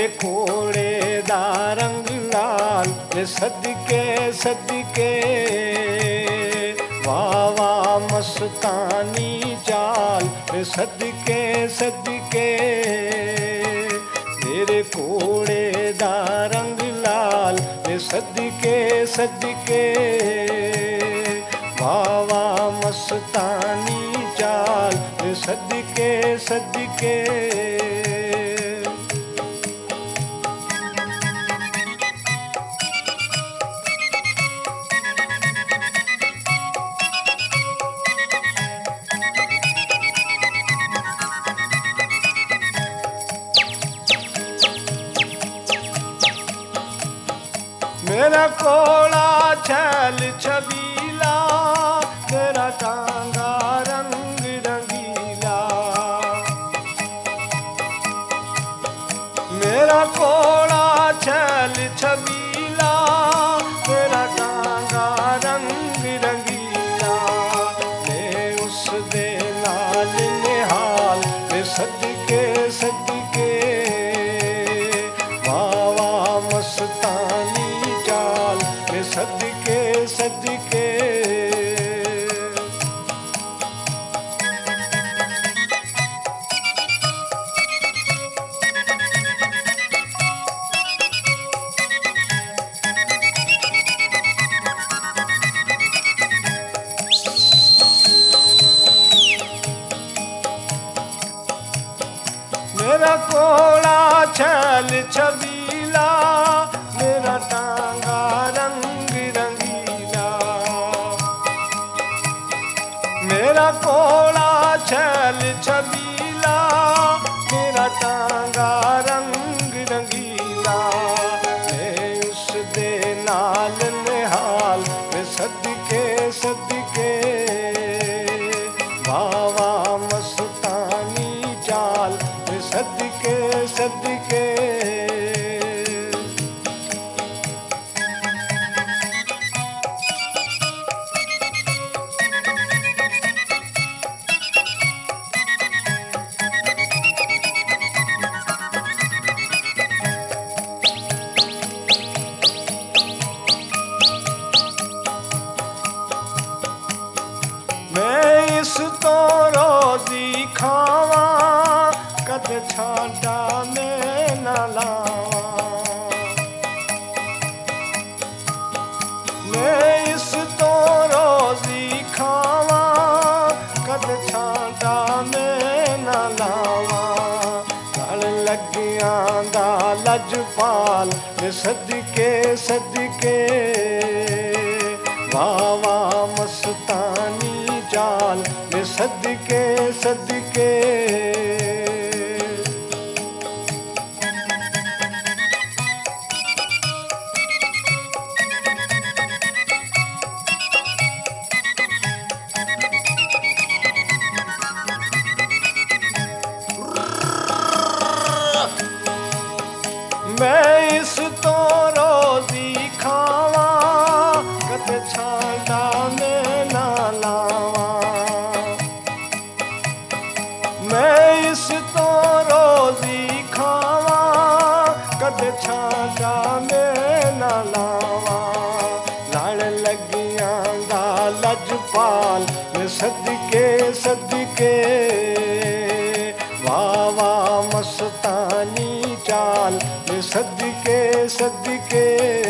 घोड़े दा रंग लाल वे सदके सदके वाह वाह मस्तानी चाल वे सदके सदके तेरे घोड़े दा रंग लाल वे सदके सदके वाह वाह मस्तानी चाल वे सदके सदके मेरा कोला छैल छबीला तेरा टांगा रंग रंगीला मेरा कोला छैल छबीला तेरा टांगा रंग रंगीला मैं उस दे नाल निहाल वे सदके सदके वाह वाह मस्तानी सदके सदके मेरा कोला छैल छबीला मेरा टांगा रंग रंगीला मेरा कोला छैल छबीला मेरा टांगा रंग रंगीला मैं उस दे नाल निहाल वे सदके सदके वाह वाह मस्तानी चाल वे सदके सदके मैं इस तो रोजी खावा कद छाड़ा मैं न लावा मैं इस तो रोजी खावा कद छाड़ा मैं न लावा गल लगिया दा लजपाल वे सदके सदके वाह वाह मस्तानी चाल वे सदके सदके मैं इस तो रोजी खावा कद छाड़ा मैं ना लावा मैं इस तो रोजी खावा कद छाड़ा मैं ना लावा लड़ लगिया दा लजपाल वे सदके सदके वाह वाह मस्तानी चाल वे सदके सदके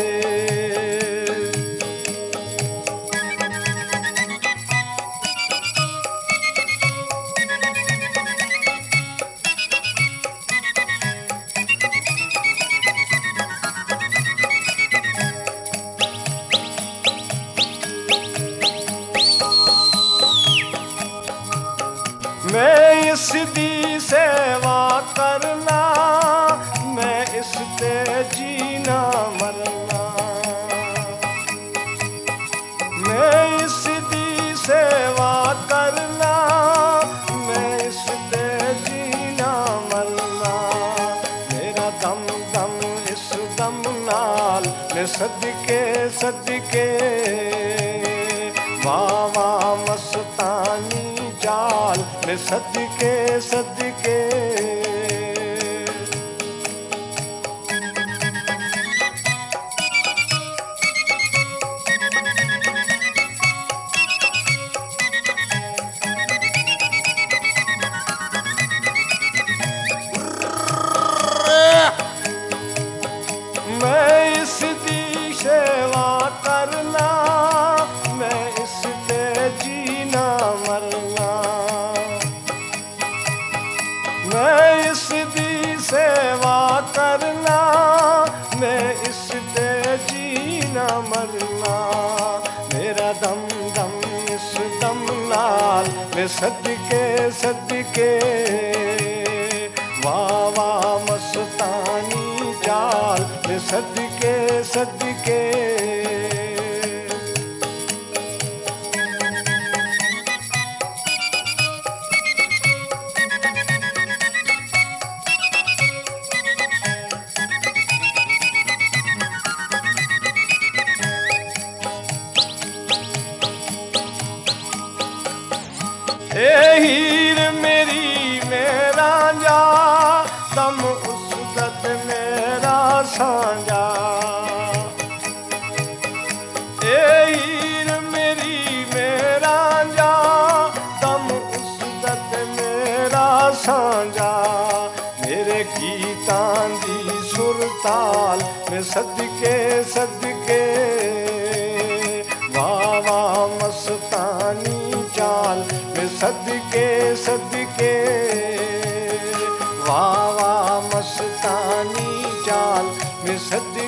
मैं इस दी सेवा करना मैं इस ते जीना मरना मैं इस दी सेवा करना मैं इस ते जीना मरना मेरा दम दम इस दम नाल मैं सदके सदके वाह वाह मस्तानी चाल मैं सदके सदके वे सदके सदके वाह वाह मस्तानी चाल वे सदके सदके हीर मेरी मेरा जा तम उस दत मेरा सांझा हीर मेरी मेरा जा तम उस दत मेरा सांझा मेरे गीतां दी सुरताल में सदके सदके वाह वाह मस्तानी चाल में सदके सदके वाह वाह मस्तानी चाल में सदके